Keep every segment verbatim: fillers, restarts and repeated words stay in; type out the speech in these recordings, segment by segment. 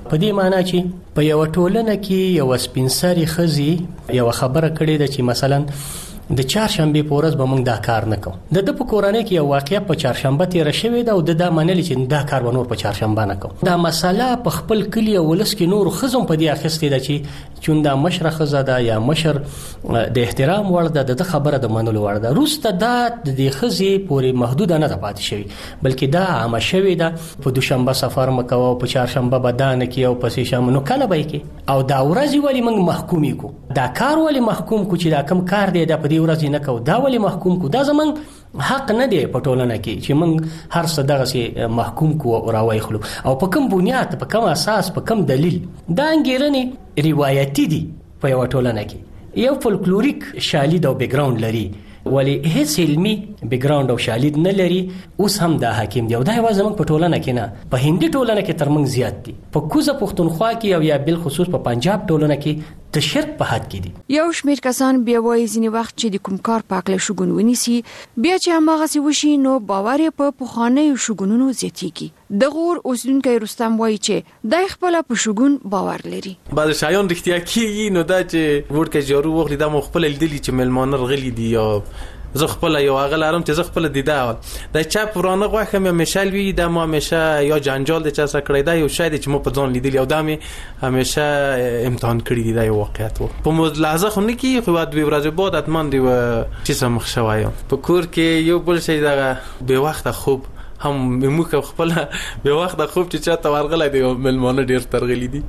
په دې معنی چې په یو ټولنه کې یو سپینسري خزي یو خبره کړې ده چې مثلا د چهارشنبه په ورځ به موږ دا کار نه کوو. د د په کورنۍ کې یو واقعیا په چهارشنبه تیر شوې ده او د دا منل چې دا کار ونور په چهارشنبه نه کوو. دا مسله په خپل کلی ولس کې نور خزم په دې اخستې ده چې چون دا مشر خزه ده یا مشر د احترام وړ ده د خبره د منلو وړ ده. روسته دا د خزي پورې محدود نه پاتې شوی بلکې دا عام شوی ده. په دوشنبه سفر مکو او په چهارشنبه بدانه کې او په سې شام نو کله به کې او دا ورځ ولی موږ محکومي کو دا کار ولی محکوم کو چې دا کم کار دی د په دې ورځ نه کو دا ولی محکوم کو دا زمون حق نه دی په ټولنه کې چې موږ هر څه دغه سي محکوم کو او راوي خلو او په کوم بنیاد په کوم اساس په کوم دلیل. دا انګیرنې روایتي دي په یو ټولنه کې یو فولکلوریک شالید او بیک گراوند لري ولی هیڅ علمي بیک گراوند او شالید نه لري. اوس هم دا حاکم دی او دا یوازې موږ په ټولنه کې نه په هندي ټولنه کې ترمنځ زیات دي. په کوزه پښتونخوا کې او یا بل خصوص په پنجاب ټولنه کې د شرک په حد کې دي. یو شمیر کسان بیا وایي ځینې وخت چې د کوم کار پاکله شګون ونیسي بیا چې هماغه سی وشي نو باور په پخوانیو شګونونو زیاتیږي. د غور اوسیدونکو رستم وایي چې د خپل په شګون باور لري. بعض شایان رښتیا کیږي نو دا چې ورکه جارو وغلی دا مخبل لیدلی چې ملمانه غلی دي یا زه خپل یو هغه لارم چې زه خپل دیده دا چا پرانه غوخه مې همیشه وی دا ما همیشه یا جنجال د چا سره کړی دا یو شاید چې مو په ځان لیدلی او دا مې همیشه امتحان کړی دی دا یو واقعیت وو. په ملاحظه خو نه کی خو بعد دوی ورځې بعد اتمن دی چې سم مخ شوایم په کور کې یو بل شي دا به وخت خوب هم موږ خپل به وخت خوب چې چاته ورغلی دی ملمانه ډیر ترغلی دي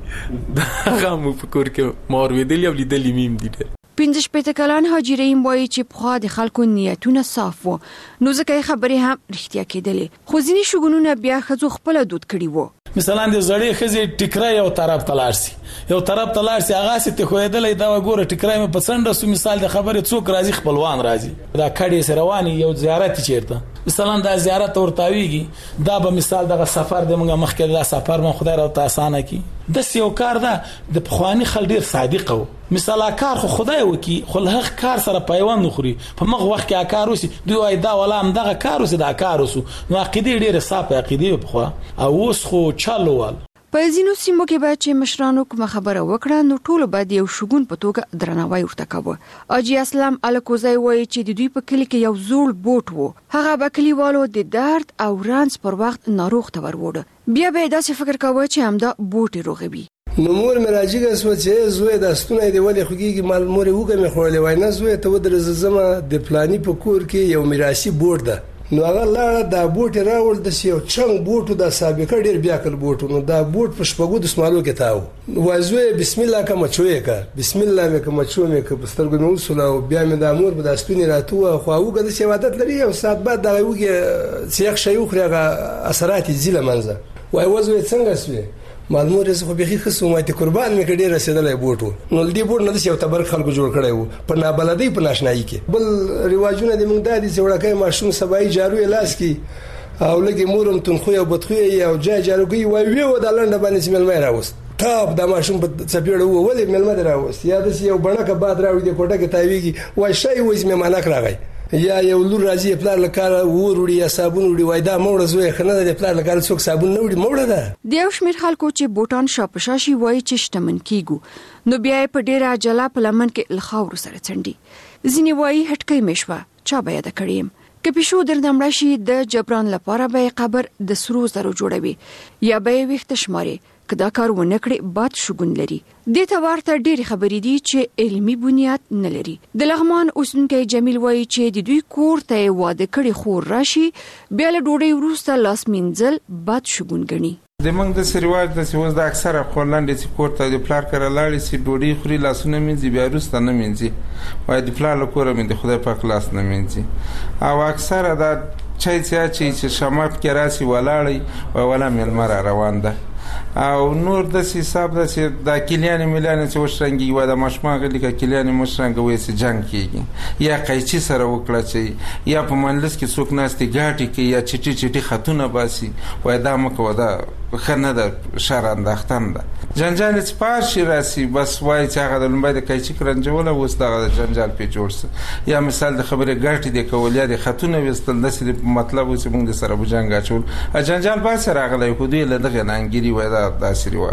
هغه مو په کور کې مور ویدلی او لیدلی میم دي. پنځه شپېته کلن حاجي رحیم وایي چې پخوا د خلکو نیتونه صاف وو نو ځکه خبرې هم رښتیا کېدلې خو ځینې شګونونه بیا ښځو خپله دود کړي وو. مثلا د زړې ښځې ټیکری یو طرف ته لاړ سي یو طرف ته لاړ سي هغه سي ته خوېدلی دا وګوره ټیکری مې په څنډه سو مثال د خبرې څوک راځي خپلوان راځي دا کډې سره رواني یو زیارت چیرته مثلا دا زیارت ورتاویږي دا به مثال دغه سفر د موږ مخکې دا سفر مون خدای راته اسانه کی د یو کار دا د پخوانی خل ډیر صادق وو مثلا کار خو خدای وکي خو له کار سره پیوند نخوري په مغه وخت کې کار وسی دوی وای دا ولا هم دغه کار وسی دا کار وسو نو عقیده ډیره صاف عقیده په خو او اوس خو چالووال. په ځینو سیمو کې باید چې مشرانو کوم خبره وکړه نو ټول باید یو شګون په توګه درناوی ورته کوي. اجي اسلام الکوزای وایي چې د دوی په کلی کې یو زوړ بوټ وو هغه به کلیوالو د درد او رانس پر وخت ناروغ ته وروړه بیا به داسې فکر کاوه چې همدا بوټ روغوي. نو مور مې راځي سو چې زوی د استونه دی ولې خوږي مال مور وګه مې خورلې وای نه زوی ته ودرز زما د پلاني په کور کې یو میراثي بوټ ده نو هغه لاړه دا بوټ راول د یو چنګ بوټو د سابقه ډیر بیا کل بوټو نو دا بوټ په شپږو د سمالو کې تاو وازوی بسم الله کوم چوي کا بسم الله مې کوم چوي مې کو پسترګو مې وسوله بیا مې د امور په داستونی راتو خو هغه د شهادت لري او سات بعد دا وګه سیخ شي خو هغه اثرات زیله منځه وای وازوی څنګه سوی معلومه رسې خو بيخي خصومات قربان مې کډې رسیدلې بوټو نو دې بوټ نه د یو تبر خلکو جوړ کړی وو په نابلدۍ په ناشنایي کې بل رواجونه د موږ د دې وړکې ماشوم سبای جارو لاس کې او لګي مورم تنخو او بدخو او جای جارو کوي وای ویو د لنډه باندې سیمل مې راوست تاب د ماشوم په چپیړه وو ولې مل مې راوست یا د یو بڼکه باد راوړي د کوټه کې تاویږي وای شای وې مې مانک راغی یا یو لور راځي پلار لکاره وروړي یا صابون وړي وای دا موړه زوی خنه د پلار لکاره څوک صابون نه وړي موړه ده. د یو شمیر خلکو چې بوټان شاپشاشي وای چې شتمن کیګو نو بیا په ډیره عجله په لمن کې الخاور سره څنډي ځینی وای هټکې مشوه چا بیا د کړیم که پښو درنمړ شي د جبران لپاره به قبر د سرو زرو جوړوي یا به وخت شماري کدا کار ونه کړي باد شګون لري. د ته ورته ډېری خبرې دي چې علمي بنیاد نه لري. د لغمان اوسنکي جمیل وایي چې د دوی کور ته واده کړي خور راشي بیا له ډوډۍ وروسته لاس مینځل باد شګون غني. د موږ د سریواج د سیوز د اکثره خپلند چې کور ته د پلار کړه لاړې سي ډوډۍ خوري لاسونه مینځي بیا وروسته نه مینځي وای د پلار له کوره مې د خدای پاک لاس نه مینځي او اکثره دا چای چې چې شمات کې راسي ولاړی او ولا ملمر روان ده او نور د حساب د د کلیان مليان چې وشرنګي و د مشماغ لیکه کلیان مشرنګ وې سي جنگ کیږي یا قایچی سره وکړه چې یا په منلس کې څوک ناستي ګاټي کې یا چټي چټي خاتونه باسي وای دا مکو دا خنه د شر اندختن ده جنجال سپار شي راسي بس وای چې هغه د لمبای د قایچی کرنجوله وست دغه جنجال په جوړس یا مثال د خبره ګاټي د کولیا د خاتونه وستل د سری مطلب چې موږ سره بجنګ اچول جنجال با سره راغلی خو دوی له دغه نانګيري وای دا داسې رواج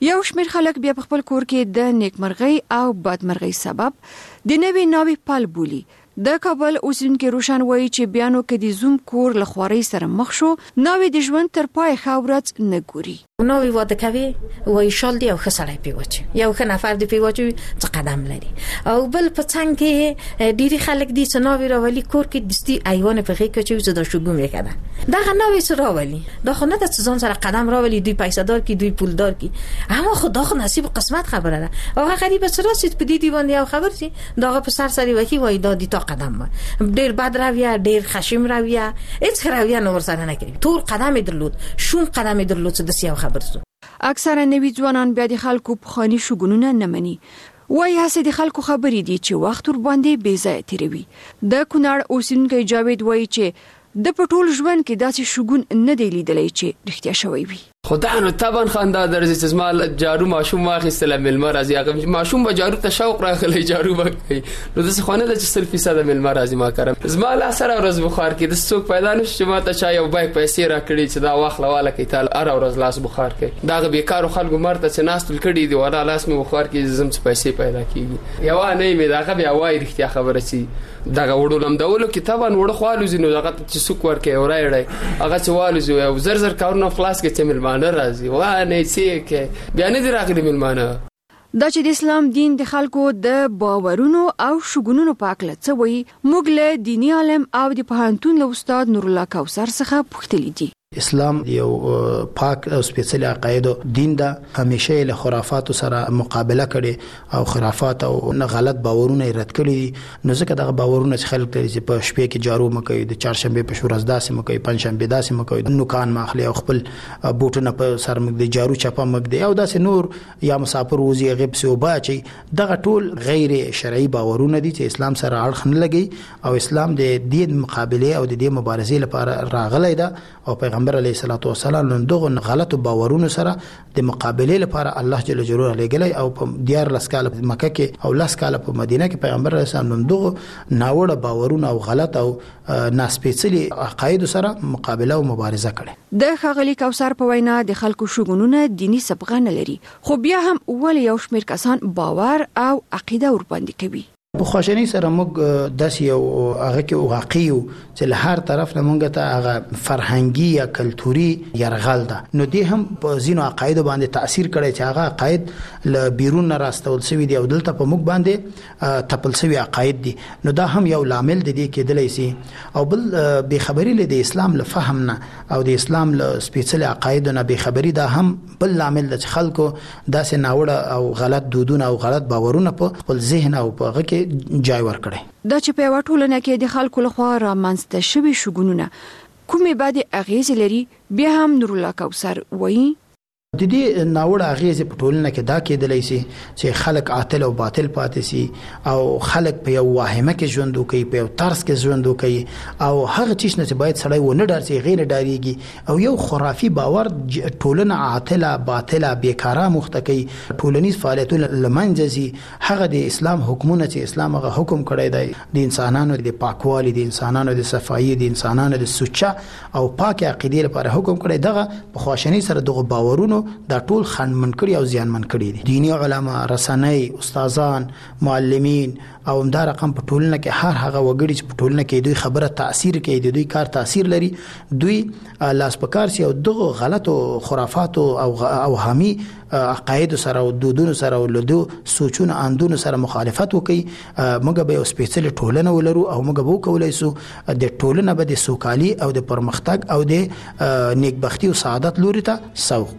یو شمېر خلک بیا په خپل کور کې د نیکمرغۍ او بدمرغۍ سبب د نوې ناوې پال بولي. د کابل اوسیدونکي روشن وایي چې بیانو کې د زوم کور له خوارۍ سره مخ شو، ناوې د ژوند تر پای ښه ورځ نه ګوري. ناوې واده کوي وایي شال دی او ښه سړی پې واچوي، یو ښه نفر دی پې واچوي چې قدم لري. او بل په څنګ کې ډېری خلک دي چې ناوې راولي کور کې دستي ایوان په غېږ کې اچوي چې دا شګون یې کړه. دغه ناوې څه راولي؟ دا خو نه ده چې ځان سره قدم راولي، دوی پیسه‌دار کی دوی پولدار کی، اما خو دا خو نصیب و قسمت خبره ده. هغه غریب سره چې په دې دیوان یو خبر شي دا په سر سری وکی وای دا دي تا قدم ما ډېر بد راویه، ډېر خشم راویه، هیڅ راویه نور سره نه کوي. تور قدم درلود، شوم قدم درلود چې د سیاو خبر شو. اکثره نوي ځوانان بیا د خلکو په خاني شګونونه نه مني. وای هڅه د خلکو خبرې دي چې وخت ور باندې بې ځای تیروي. د کونړ اوسیدونکی جاوید وایي چې د پټول ژوند کې داسې شګون نه دی لیدلی چې رښتیا شوی وي. خدای نو طبعا خندا درځي چې زما جارو ماشوم واخیستله ملمه راځي، هغه ماشوم به جارو ته شوق راغلی جارو به کوي، نو داسې خو نه ده چې سل فیصده ملمه راځي ما کرم. زما لاس هره ورځ بخار کوي، داسې څوک پیدا نه شو چې ما ته چا یو بیګ پیسې راکړي چې دا واخله واله کوي تا هره ورځ لاس بخار کوي. دغه بېکارو خلکو مرته چې ناست کړي دي والا لاس مې بخار کوي زم چې پیسې پیدا کېږي. یوه نه مې دغه بیا وایي رښتیا خبره چې دغه وړو لمدولو کې طبعا وړو خو الوځي، نو دغه چې څوک ورکوي وړی هغه چې والوځي او زر زر کارونه خلاص کړي چې مېلمانه راځي وانه چې کې بیا نه دي راغلي مېلمانه. دا چې د اسلام دین د خلکو د باورونو او شګونونو په اړه څه وایي، موږ له دیني عالم او د پوهنتون له استاد نور الله کوثر څخه پوښتلي دي. اسلام یو پاک او سپیڅلی عقاید دین ده، همیشه له خرافات سره مقابله کړي او خرافات او غلط باورونه رد کړي. نو ځکه دغه باورونه چې خلک لري چې په شپې کې جارو مکوي، د چهارشنبه په شورز داسې مکوي، پنځشنبه داسې مکوي، نو کان ماخلي او خپل بوټونه په سر مګ د جارو چپا مګ دی او داسې نور یا مسافر وزي غیب سو باچي، دغه ټول غیر شرعي باورونه دي چې اسلام سره اړخ نه لګي او اسلام د دې مقابله او د دې مبارزې لپاره راغلی ده. او پیغمبر علیه الصلاۃ والسلام دغه غلط باورونو سره د مقابله لپاره الله جل جلاله لګلی او په دیار لسکاله مکه کې او لسکاله په مدینه کې پیغمبر علیه السلام دغه ناوړه باورونه او غلط او ناسپېڅلي عقاید سره مقابله او مبارزه کړي. د ښاغلي کوثر په وینا د خلکو شګونونه دینی سبقه نه لري، خو بیا هم ول یو شمېر کسان باور او عقیده ور باندې کوي. په خوشنۍ سره موږ داسې یو هغه کې واقعي یو چې له هر طرف نه موږ ته هغه فرهنګي یا کلتوري یرغل ده، نو دې هم په ځینو عقایدو باندې تاثیر کړی چې هغه عقاید له بیرون نه راستول شوي دي او دلته په موږ باندې تپل شوي عقاید دي. نو دا هم یو لامل د دې کېدلی سي. او بل بېخبري له د اسلام له فهم نه او د اسلام له سپېڅلي عقایدو نه بېخبري دا هم بل لامل ده چې خلکو داسې ناوړه او غلط دودونه او غلط باورونه په خپل ذهن او په هغه کې جای ورکړي. دا چې په یوه ټولنه کې د خلکو لخوا رامنځته شوي شګونونه کومې بعدې اغېزې لري، بیا هم نور الله کوثر وایي د دې ناوړه اغېزې په ټولنه کې دا کېدلی سي چې خلک عاطل او باطل پاتې سي او خلک په یو واهمه کې ژوند وکړي، په یو طرز کې ژوند وکړي او هغه چیز نه چې باید سړی ونه ډارسي غیر ډاریږي او یو خرافي باور ټولنه عاطله باطله بیکاره مخته کوي، ټولنیز فعالیتونه له منځه ځي. هغه د اسلام حکمونه چې اسلام هغه حکم کړی دی د انسانانو د پاکوالي، د انسانانو د صفایي، د انسانانو د سوچه او پاک عقیدې لپاره حکم کړی، دغه په خواشنۍ سره دغه باورونو دا ټول خنډمن کړي او زیانمن کړي دي. دینی علما، رسنۍ، استادان، معلمین او همدا رقم په ټولنه کې هر هغه وګړي چې په ټولنه کې دوی خبره تاثیر کوي، د دوی کار تاثیر لري، دوی لاس پکار سي او دغه غلطو خرافاتو او اوهامي عقاید سره او دودونو سره او لدو سوچونه اندونو سره مخالفت وکي. موږ به یو سپېڅلې ټولنه ولرو او موږ به وکولای سو د ټولنه به د سوکالي او د پرمختګ او د نیکبختي او سعادت لوري ته سوق.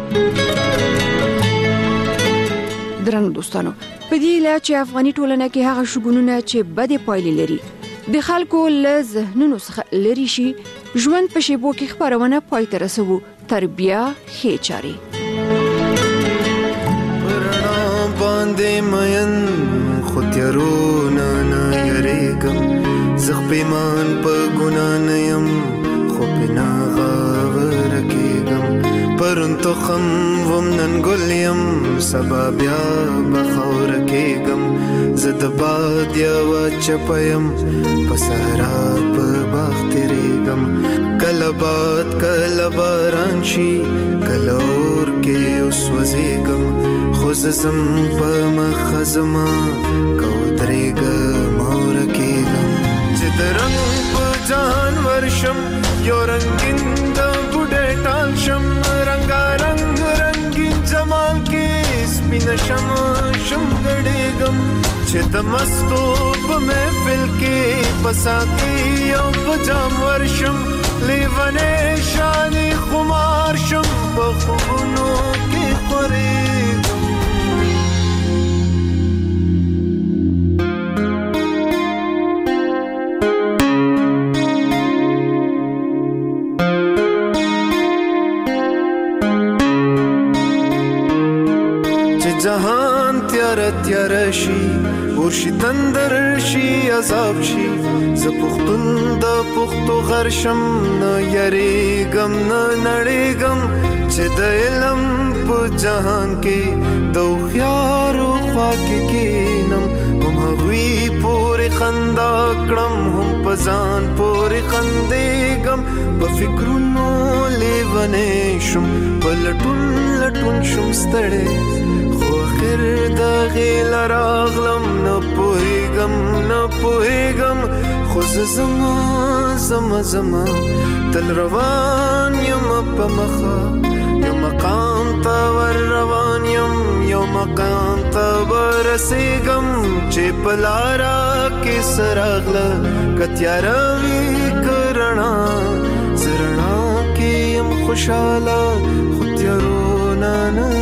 درنو دوستانو، په دې لا چې افغاني ټولنه کې هغه شګونونه چې بده پایلې لري د خلکو له ذهنونو څخه لري شي، ژوند په شیبو کې خبرونه پای ته رسوو. تربیه ښې چارې پرنا باندې مین خو تیارونه نه یریږم، زه پیمان په ګناه نه یم خو پې نه غاوره کېږم، پرون تخم وم نن ګل یم سبا بیا به خاوره کېږم، زه د باد یوه چپه یم په صحرا په باغ تېرېږم، کله باد کله باران شي کله اور کې اوس وځېږم، زم په مخزما کوترېګه مور کېږم چې درنګ په ځان ورشم یو رنگین د بوډۍ ټال شم رنګارنګ رنگین جمال کې سپین شم شم ګډېږم چې د مستو په محفل کې پسا کې یو په جام ورشم لیونې شانې خمار شم په خوبونو کې خورېږم جهان تیار تیار شي ورشي تندر شي عذاب شي ز پختون د پختو غرشم نه یریګم نه نړېګم چې د علم په جهان کې د خيارو خوا کې کینم هم هغوی پورې خندا کړم هم په ځان پورې خندېږم په فکرونو لیونې شم په لټون لټون شم ستړی خیر د غیل راغلم نه پوهېږم نه پوهېږم خو زه زما زما زما تل روان یم په مخه یو مقام ته ور روان یم یو مقام ته ورسېږم چې په لاره کې څه راغله که تیاره وي که رڼا زه رڼا کې یم خوشحاله خو تیارو نه نه